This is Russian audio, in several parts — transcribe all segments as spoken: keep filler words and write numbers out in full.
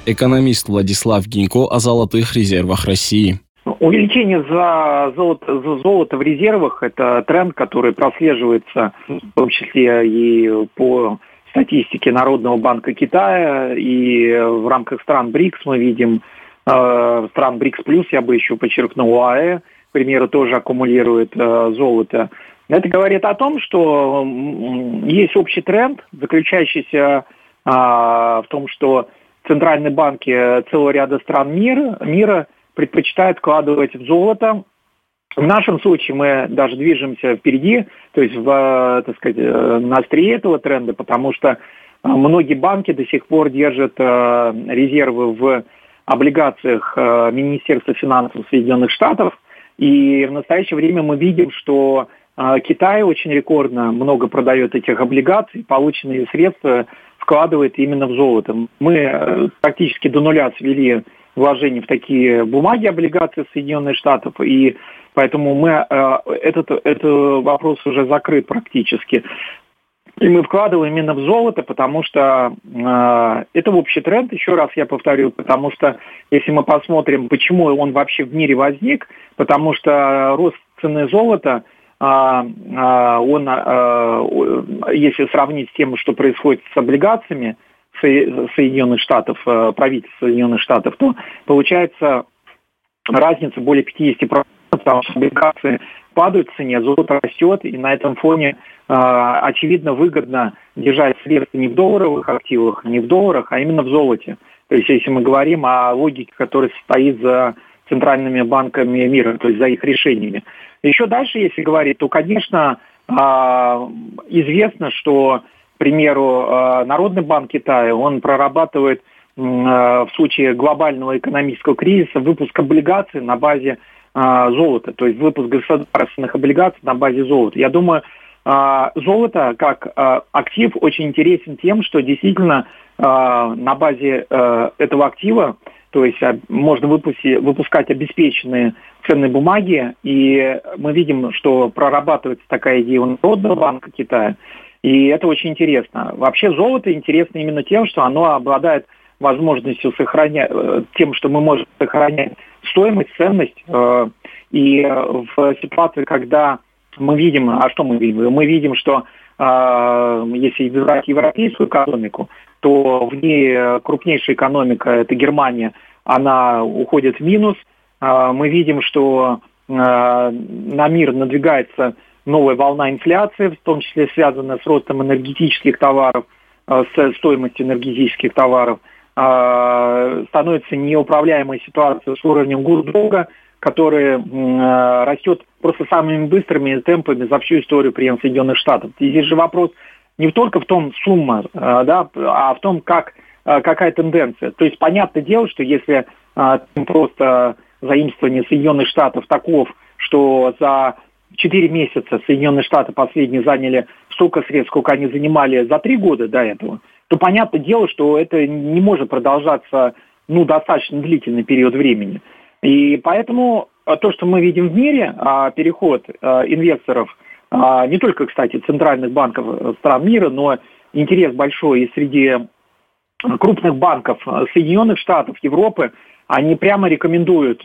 Экономист Владислав Гинько о золотых резервах России. Увеличение за золото, за золото в резервах – это тренд, который прослеживается в том числе и по статистике Народного банка Китая, и в рамках стран БРИКС мы видим, э, стран БРИКС плюс, я бы еще подчеркнул, ОАЭ, к примеру, тоже аккумулирует э, золото. Это говорит о том, что есть общий тренд, заключающийся э, в том, что центральные банки целого ряда стран мира, мира предпочитают вкладывать в золото. В нашем случае мы даже движемся впереди, то есть в, так сказать, на острие этого тренда, потому что многие банки до сих пор держат резервы в облигациях Министерства финансов Соединенных Штатов, и в настоящее время мы видим, что Китай очень рекордно много продает этих облигаций, полученные средства вкладывает именно в золото. Мы практически до нуля свели вложения в такие бумаги, облигации Соединенных Штатов, и поэтому мы, этот, этот вопрос уже закрыт практически. И мы вкладываем именно в золото, потому что э, это общий тренд, еще раз я повторю, потому что если мы посмотрим, почему он вообще в мире возник, потому что рост цены золота, э, э, он, э, если сравнить с тем, что происходит с облигациями Соединенных Штатов, э, правительства Соединенных Штатов, то получается разница более пятьдесят процентов, потому что облигации падают в цене, золото растет, и на этом фоне э, очевидно выгодно держать средства не в долларовых активах, не в долларах, а именно в золоте. То есть если мы говорим о логике, которая стоит за центральными банками мира, то есть за их решениями. Еще дальше, если говорить, то, конечно, э, известно, что, к примеру, э, Народный банк Китая, он прорабатывает э, в случае глобального экономического кризиса выпуск облигаций на базе золото, то есть выпуск государственных облигаций на базе золота. Я думаю, золото как актив очень интересен тем, что действительно на базе этого актива, то есть можно выпустить, выпускать обеспеченные ценные бумаги, и мы видим, что прорабатывается такая идея у Народного банка Китая, и это очень интересно. Вообще золото интересно именно тем, что оно обладает возможностью сохранять, тем, что мы можем сохранять стоимость, ценность. И в ситуации, когда мы видим, а что мы видим? Мы видим, что если брать европейскую экономику, то в ней крупнейшая экономика, это Германия, она уходит в минус. Мы видим, что на мир надвигается новая волна инфляции, в том числе связанная с ростом энергетических товаров, с стоимостью энергетических товаров. Становится неуправляемая ситуация с уровнем госдолга, который э, растет просто самыми быстрыми темпами за всю историю приема Соединенных Штатов. И здесь же вопрос не только в том сумма, э, да, а в том, как, э, какая тенденция. То есть понятное дело, что если э, просто заимствование Соединенных Штатов таков, что за четыре месяца Соединенные Штаты последние заняли столько средств, сколько они занимали за три года до этого, то понятное дело, что это не может продолжаться ну, достаточно длительный период времени. И поэтому то, что мы видим в мире, переход инвесторов, не только, кстати, центральных банков стран мира, но интерес большой и среди крупных банков Соединенных Штатов, Европы, они прямо рекомендуют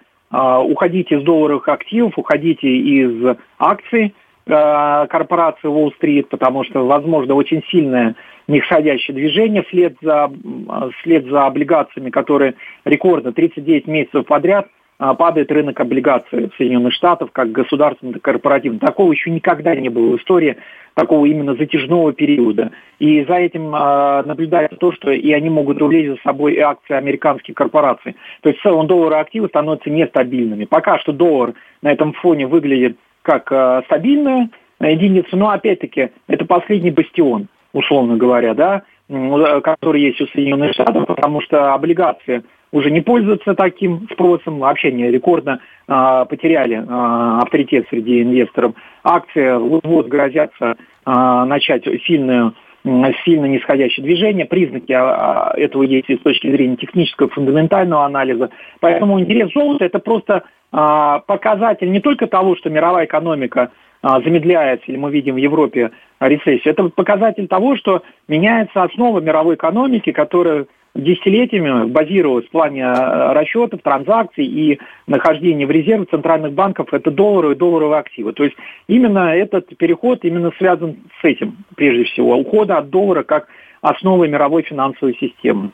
уходить из долларовых активов, уходите из акций корпорации Уолл-стрит, потому что, возможно, очень сильное нисходящее движение вслед за, вслед за облигациями, которые рекордно тридцать девять месяцев подряд падает рынок облигаций Соединенных Штатов, как государственный, так и корпоративный. Такого еще никогда не было в истории, такого именно затяжного периода. И за этим э, наблюдается то, что и они могут увлечь за собой и акции американских корпораций. То есть в целом доллары активы становятся нестабильными. Пока что доллар на этом фоне выглядит как э, стабильная единица, но опять-таки это последний бастион, условно говоря, да, который есть у Соединенных Штатов, потому что облигации уже не пользуются таким спросом, вообще не рекордно э, потеряли э, авторитет среди инвесторов. Акции вот-вот грозятся э, начать сильную, сильно нисходящее движение. Признаки э, этого есть и с точки зрения технического, фундаментального анализа. Поэтому интерес золота – это просто э, показатель не только того, что мировая экономика э, замедляется, или мы видим в Европе рецессию. Это показатель того, что меняется основа мировой экономики, которая десятилетиями базировалась в плане расчетов, транзакций и нахождения в резервах центральных банков, это доллары и долларовые активы. То есть именно этот переход именно связан с этим, прежде всего, ухода от доллара как основы мировой финансовой системы.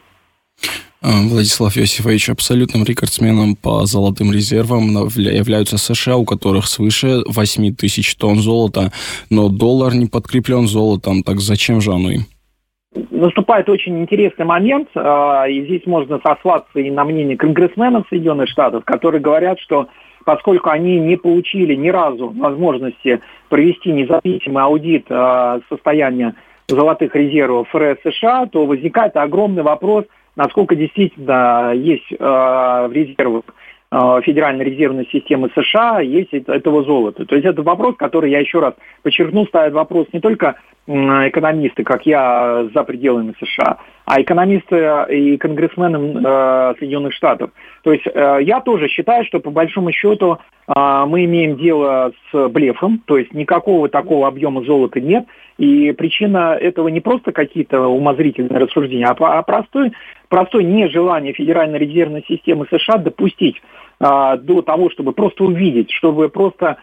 Владислав Иосифович, абсолютным рекордсменом по золотым резервам являются США, у которых свыше восемь тысяч тонн золота, но доллар не подкреплен золотом, так зачем же оно им? Наступает очень интересный момент, и здесь можно сослаться и на мнение конгрессменов Соединенных Штатов, которые говорят, что поскольку они не получили ни разу возможности провести независимый аудит состояния золотых резервов ФРС США, то возникает огромный вопрос, насколько действительно есть э, в резервах э, Федеральной резервной системы США есть этого золота. То есть это вопрос, который, я еще раз подчеркну, ставит вопрос не только э, экономисты, как я, за пределами США, а экономисты и конгрессмены э, Соединенных Штатов. То есть э, я тоже считаю, что по большому счету э, мы имеем дело с блефом, то есть никакого такого объема золота нет. И причина этого не просто какие-то умозрительные рассуждения, а простое, простое нежелание Федеральной резервной системы США допустить а, до того, чтобы просто увидеть, чтобы просто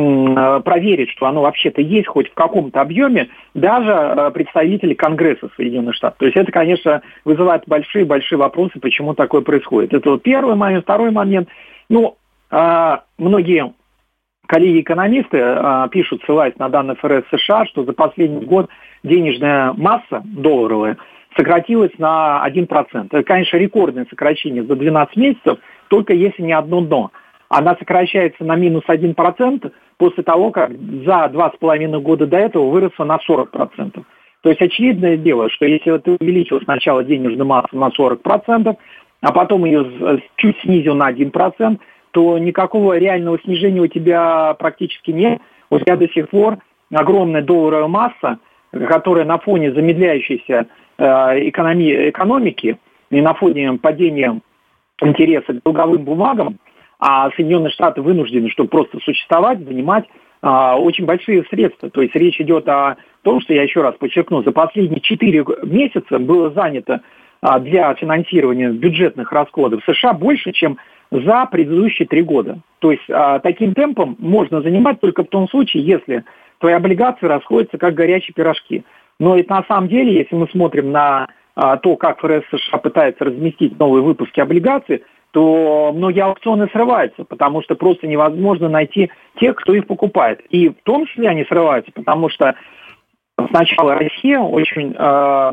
м, проверить, что оно вообще-то есть хоть в каком-то объеме, даже а, представители Конгресса Соединенных Штатов. То есть это, конечно, вызывает большие-большие вопросы, почему такое происходит. Это вот первый момент. Второй момент. Ну, а, многие... Коллеги-экономисты э, пишут, ссылаясь на данные ФРС США, что за последний год денежная масса долларовая сократилась на один процент. Это, конечно, рекордное сокращение за двенадцать месяцев, только если не одно дно. Она сокращается на минус один процент после того, как за два с половиной года до этого выросла на сорок процентов. То есть очевидное дело, что если ты увеличил сначала денежную массу на сорок процентов, а потом ее чуть снизил на один процент, то никакого реального снижения у тебя практически нет. У тебя до сих пор огромная долларовая масса, которая на фоне замедляющейся э, экономи- экономики и на фоне падения интереса к долговым бумагам, а Соединенные Штаты вынуждены, чтобы просто существовать, занимать э, очень большие средства. То есть речь идет о том, что, я еще раз подчеркну, за последние четыре месяца было занято э, для финансирования бюджетных расходов США больше, чем за предыдущие три года. То есть а, таким темпом можно занимать только в том случае, если твои облигации расходятся как горячие пирожки. Но это на самом деле, если мы смотрим на а, то, как ФРС США пытается разместить новые выпуски облигаций, то многие аукционы срываются, потому что просто невозможно найти тех, кто их покупает. И в том числе они срываются, потому что сначала Россия очень э,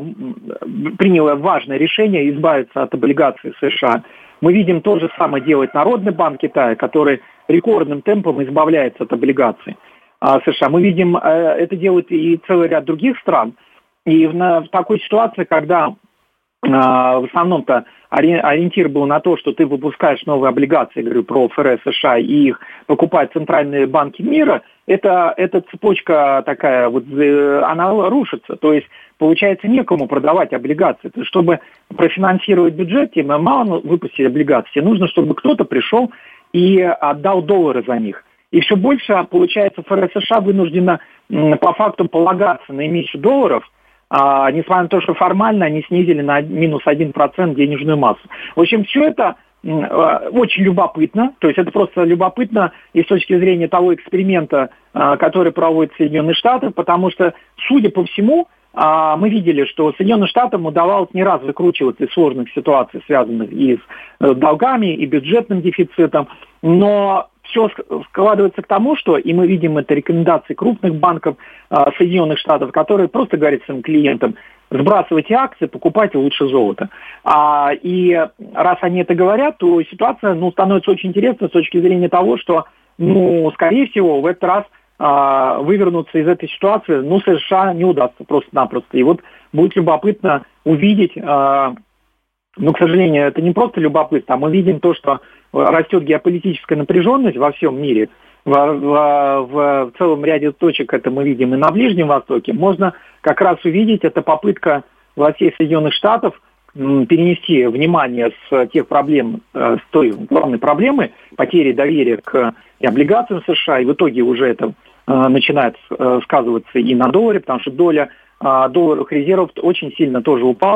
приняла важное решение избавиться от облигаций США. Мы видим то же самое делает Народный банк Китая, который рекордным темпом избавляется от облигаций США. Мы видим, это делает и целый ряд других стран. И в, в такой ситуации, когда в основном-то ориентир был на то, что ты выпускаешь новые облигации, я говорю про ФРС США, и их покупают центральные банки мира, это, эта цепочка такая, вот, она рушится. То есть, получается, некому продавать облигации. То есть, чтобы профинансировать бюджет, тебе мало выпустить облигации. Нужно, чтобы кто-то пришел и отдал доллары за них. И все больше, получается, ФРС США вынуждена по факту полагаться на эмиссию долларов, а, несмотря на то, что формально они снизили на минус один процент денежную массу. В общем, все это очень любопытно, то есть это просто любопытно и с точки зрения того эксперимента, который проводит Соединенные Штаты, потому что, судя по всему, мы видели, что Соединенным Штатам удавалось не раз выкручиваться из сложных ситуаций, связанных и с долгами, и бюджетным дефицитом, но все складывается к тому, что, и мы видим это рекомендации крупных банков Соединенных Штатов, которые просто говорят своим клиентам: сбрасывайте акции, покупайте лучше золото. А, и раз они это говорят, то ситуация ну, становится очень интересной с точки зрения того, что, ну, скорее всего, в этот раз а, вывернуться из этой ситуации, ну, США не удастся просто-напросто. И вот будет любопытно увидеть, а, ну, к сожалению, это не просто любопытно, а мы видим то, что растет геополитическая напряженность во всем мире. В, в, в целом ряде точек это мы видим и на Ближнем Востоке. Можно как раз увидеть, это попытка властей Соединенных Штатов перенести внимание с тех проблем, с той главной проблемы потери доверия к облигациям США, и в итоге уже это начинает сказываться и на долларе, потому что доля долларовых резервов очень сильно тоже упала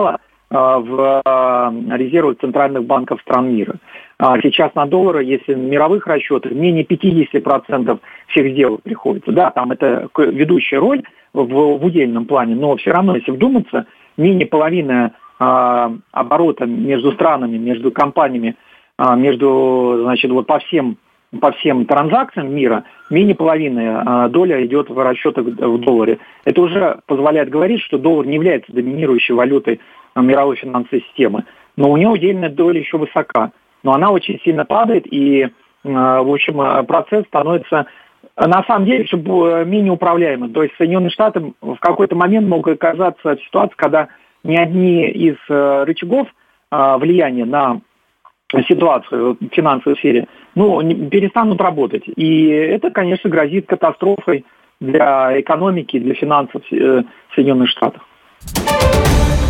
в резервах центральных банков стран мира. Сейчас на доллары, если в мировых расчетах, менее пятьдесят процентов всех сделок приходится. Да, там это ведущая роль в, в удельном плане, но все равно, если вдуматься, менее половины а, оборота между странами, между компаниями, а, между, значит, вот по всем, по всем транзакциям мира, менее половины а, доля идет в расчетах в долларе. Это уже позволяет говорить, что доллар не является доминирующей валютой мировой финансовой системы. Но у него удельная доля еще высока. Но она очень сильно падает, и, в общем, процесс становится, на самом деле, менее управляемым. То есть Соединенные Штаты в какой-то момент могут оказаться в ситуации, когда ни одни из рычагов влияния на ситуацию в финансовой сфере ну, перестанут работать. И это, конечно, грозит катастрофой для экономики, для финансов Соединенных Штатов.